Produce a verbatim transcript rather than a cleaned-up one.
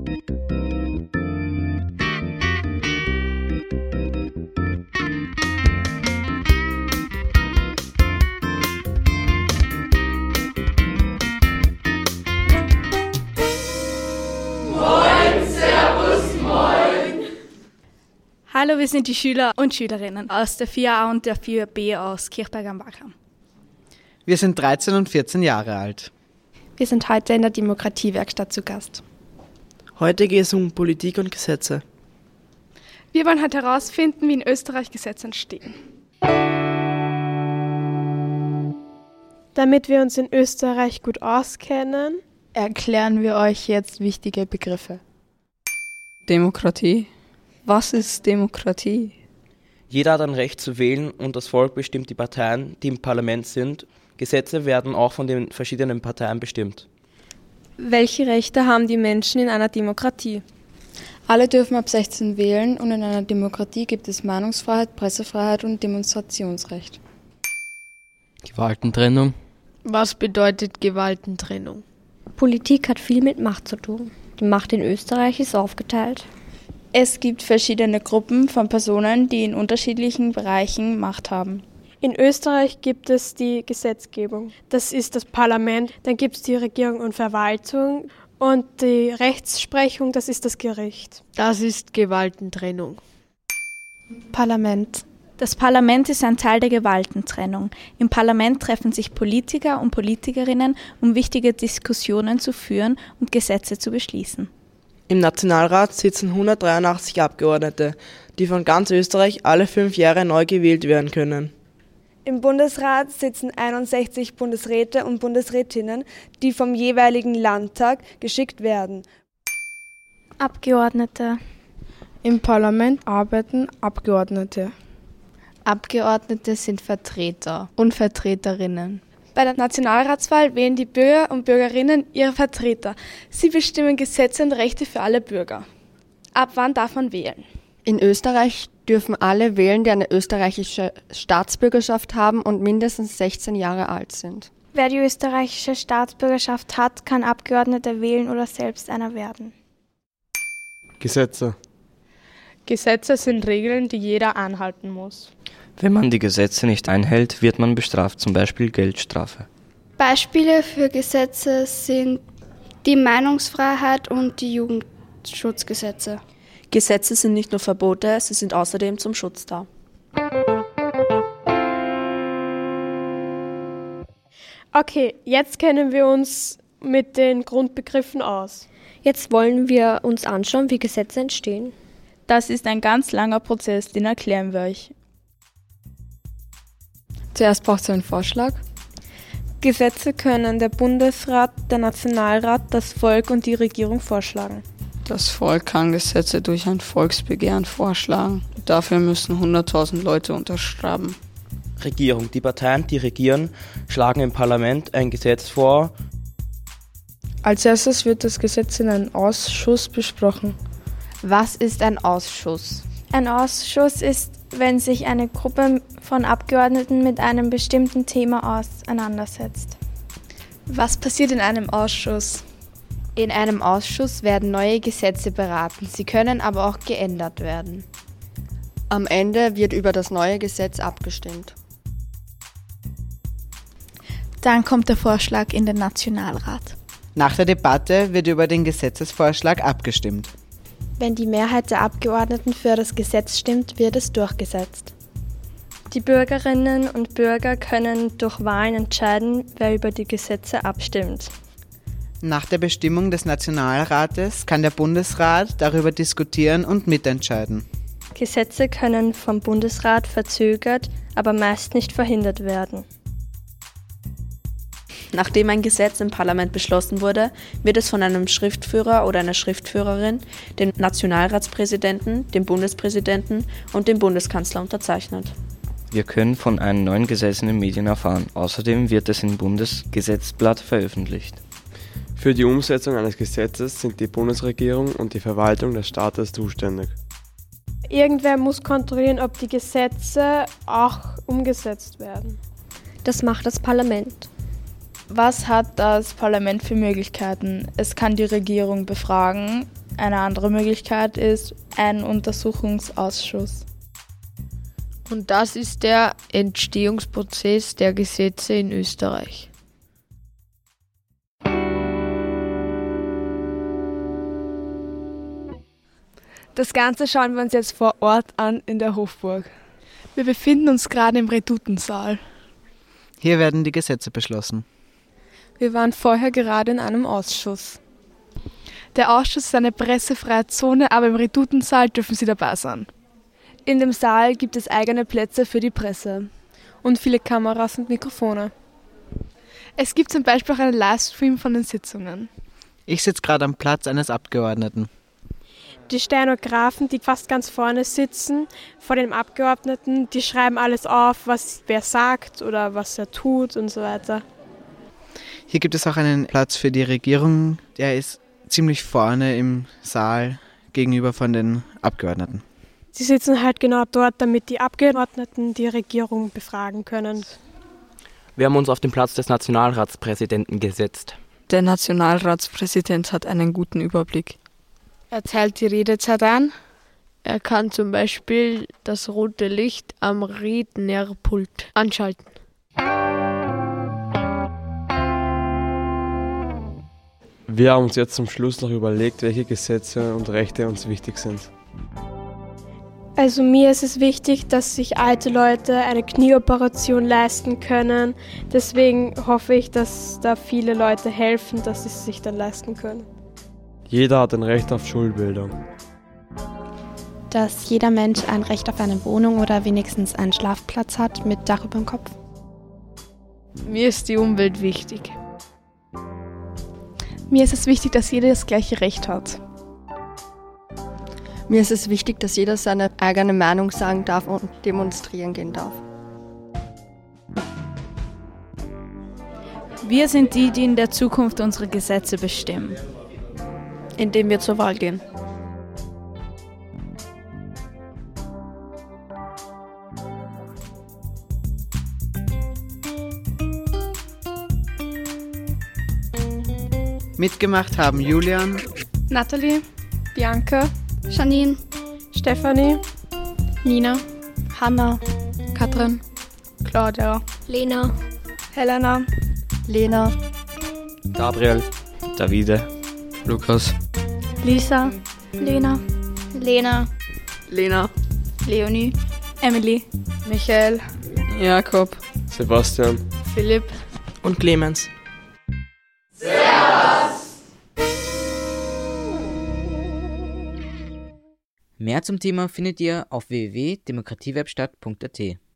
Hallo, wir sind die Schüler und Schülerinnen aus der vier a und der vier b aus Kirchberg am Wachau. Wir sind dreizehn und vierzehn Jahre alt. Wir sind heute in der Demokratiewerkstatt zu Gast. Heute geht es um Politik und Gesetze. Wir wollen heute herausfinden, wie in Österreich Gesetze entstehen. Damit wir uns in Österreich gut auskennen, erklären wir euch jetzt wichtige Begriffe. Demokratie. Was ist Demokratie? Jeder hat ein Recht zu wählen und das Volk bestimmt die Parteien, die im Parlament sind. Gesetze werden auch von den verschiedenen Parteien bestimmt. Welche Rechte haben die Menschen in einer Demokratie? Alle dürfen ab sechzehn wählen und in einer Demokratie gibt es Meinungsfreiheit, Pressefreiheit und Demonstrationsrecht. Gewaltentrennung. Was bedeutet Gewaltentrennung? Politik hat viel mit Macht zu tun. Die Macht in Österreich ist aufgeteilt. Es gibt verschiedene Gruppen von Personen, die in unterschiedlichen Bereichen Macht haben. In Österreich gibt es die Gesetzgebung. Das ist das Parlament. Dann gibt es die Regierung und Verwaltung. Und die Rechtsprechung, das ist das Gericht. Das ist Gewaltentrennung. Parlament. Das Parlament ist ein Teil der Gewaltentrennung. Im Parlament treffen sich Politiker und Politikerinnen, um wichtige Diskussionen zu führen und Gesetze zu beschließen. Im Nationalrat sitzen hundertdreiundachtzig Abgeordnete, die von ganz Österreich alle fünf Jahre neu gewählt werden können. Im Bundesrat sitzen einundsechzig Bundesräte und Bundesrätinnen, die vom jeweiligen Landtag geschickt werden. Abgeordnete. Im Parlament arbeiten Abgeordnete. Abgeordnete sind Vertreter und Vertreterinnen. Bei der Nationalratswahl wählen die Bürger und Bürgerinnen ihre Vertreter. Sie bestimmen Gesetze und Rechte für alle Bürger. Ab wann darf man wählen? In Österreich dürfen alle wählen, die eine österreichische Staatsbürgerschaft haben und mindestens sechzehn Jahre alt sind. Wer die österreichische Staatsbürgerschaft hat, kann Abgeordneter wählen oder selbst einer werden. Gesetze. Gesetze sind Regeln, die jeder einhalten muss. Wenn man die Gesetze nicht einhält, wird man bestraft, zum Beispiel Geldstrafe. Beispiele für Gesetze sind die Meinungsfreiheit und die Jugendschutzgesetze. Gesetze sind nicht nur Verbote, sie sind außerdem zum Schutz da. Okay, jetzt kennen wir uns mit den Grundbegriffen aus. Jetzt wollen wir uns anschauen, wie Gesetze entstehen. Das ist ein ganz langer Prozess, den erklären wir euch. Zuerst braucht es einen Vorschlag. Gesetze können der Bundesrat, der Nationalrat, das Volk und die Regierung vorschlagen. Das Volk kann Gesetze durch ein Volksbegehren vorschlagen. Dafür müssen hunderttausend Leute unterschreiben. Regierung. Die Parteien, die regieren, schlagen im Parlament ein Gesetz vor. Als erstes wird das Gesetz in einem Ausschuss besprochen. Was ist ein Ausschuss? Ein Ausschuss ist, wenn sich eine Gruppe von Abgeordneten mit einem bestimmten Thema auseinandersetzt. Was passiert in einem Ausschuss? In einem Ausschuss werden neue Gesetze beraten. Sie können aber auch geändert werden. Am Ende wird über das neue Gesetz abgestimmt. Dann kommt der Vorschlag in den Nationalrat. Nach der Debatte wird über den Gesetzesvorschlag abgestimmt. Wenn die Mehrheit der Abgeordneten für das Gesetz stimmt, wird es durchgesetzt. Die Bürgerinnen und Bürger können durch Wahlen entscheiden, wer über die Gesetze abstimmt. Nach der Bestimmung des Nationalrates kann der Bundesrat darüber diskutieren und mitentscheiden. Gesetze können vom Bundesrat verzögert, aber meist nicht verhindert werden. Nachdem ein Gesetz im Parlament beschlossen wurde, wird es von einem Schriftführer oder einer Schriftführerin, dem Nationalratspräsidenten, dem Bundespräsidenten und dem Bundeskanzler unterzeichnet. Wir können von einem neuen Gesetz in den Medien erfahren. Außerdem wird es im Bundesgesetzblatt veröffentlicht. Für die Umsetzung eines Gesetzes sind die Bundesregierung und die Verwaltung des Staates zuständig. Irgendwer muss kontrollieren, ob die Gesetze auch umgesetzt werden. Das macht das Parlament. Was hat das Parlament für Möglichkeiten? Es kann die Regierung befragen, Eine andere Möglichkeit ist ein Untersuchungsausschuss. Und das ist der Entstehungsprozess der Gesetze in Österreich. Das Ganze schauen wir uns jetzt vor Ort an in der Hofburg. Wir befinden uns gerade im Redutensaal. Hier werden die Gesetze beschlossen. Wir waren vorher gerade in einem Ausschuss. Der Ausschuss ist eine pressefreie Zone, aber im Redutensaal dürfen Sie dabei sein. In dem Saal gibt es eigene Plätze für die Presse. Und viele Kameras und Mikrofone. Es gibt zum Beispiel auch einen Livestream von den Sitzungen. Ich sitze gerade am Platz eines Abgeordneten. Die Stenografen, die fast ganz vorne sitzen, vor dem Abgeordneten, die schreiben alles auf, was wer sagt oder was er tut und so weiter. Hier gibt es auch einen Platz für die Regierung. Der ist ziemlich vorne im Saal gegenüber von den Abgeordneten. Sie sitzen halt genau dort, damit die Abgeordneten die Regierung befragen können. Wir haben uns auf den Platz des Nationalratspräsidenten gesetzt. Der Nationalratspräsident hat einen guten Überblick. Er teilt die Redezeit an. Er kann zum Beispiel das rote Licht am Rednerpult anschalten. Wir haben uns jetzt zum Schluss noch überlegt, welche Gesetze und Rechte uns wichtig sind. Also mir ist es wichtig, dass sich alte Leute eine Knieoperation leisten können. Deswegen hoffe ich, dass da viele Leute helfen, dass sie es sich dann leisten können. Jeder hat ein Recht auf Schulbildung. Dass jeder Mensch ein Recht auf eine Wohnung oder wenigstens einen Schlafplatz hat mit Dach über dem Kopf. Mir ist die Umwelt wichtig. Mir ist es wichtig, dass jeder das gleiche Recht hat. Mir ist es wichtig, dass jeder seine eigene Meinung sagen darf und demonstrieren gehen darf. Wir sind die, die in der Zukunft unsere Gesetze bestimmen. Indem wir zur Wahl gehen. Mitgemacht haben Julian, Natalie, Bianca, Janine, Stefanie, Nina, Hanna, Katrin, Claudia, Lena, Helena, Lena, Gabriel, Davide, Lukas, Lisa, Lena, Lena, Lena, Leonie, Emily, Michael, Jakob, Sebastian, Philipp und Clemens. Mehr zum Thema findet ihr auf w w w punkt demokratiewebstadt punkt a t.